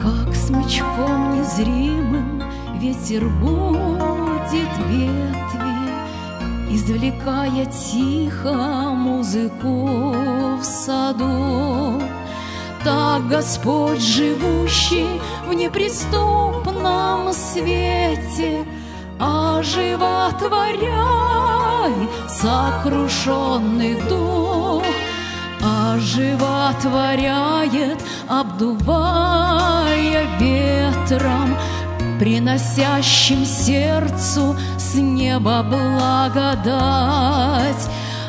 Как смычком незримым ветер будет ветви, извлекая тихо музыку в саду. Так Господь, живущий в неприступном свете, оживотворяй сокрушенный дух, оживотворяет, обдувая ветром, приносящим сердцу с неба благодать,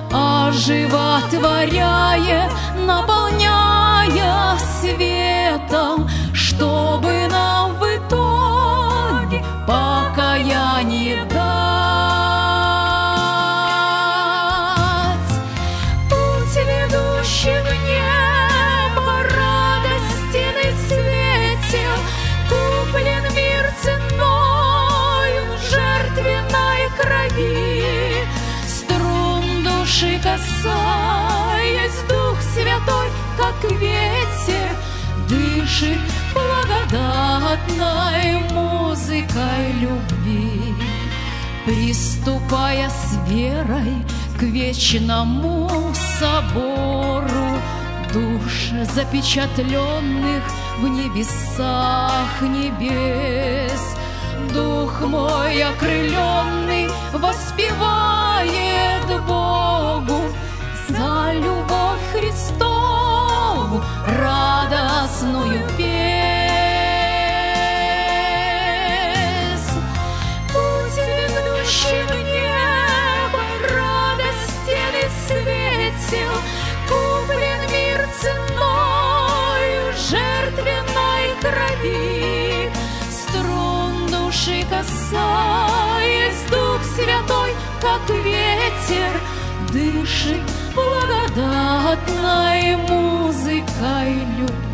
оживотворяет, наполняя светом, чтобы нам в итоге покаяние дать. Путь, ведущий в небо, радостный свете, куплен мир ценою жертвенной крови. Струн души касаясь, Дух Святой, как ветер, дышит благодатной музыкой любви. Приступая с верой к вечному собору душ, запечатленных в небесах небес, дух мой окрыленный воспевает Богу за любовь Христову радостную песнь. Путь, ведущий в небо, радостный светил, куплен мир ценою жертвенной крови. Струн души касаясь, Дух Святой, как ветер, дышит благодатной музыкой любви.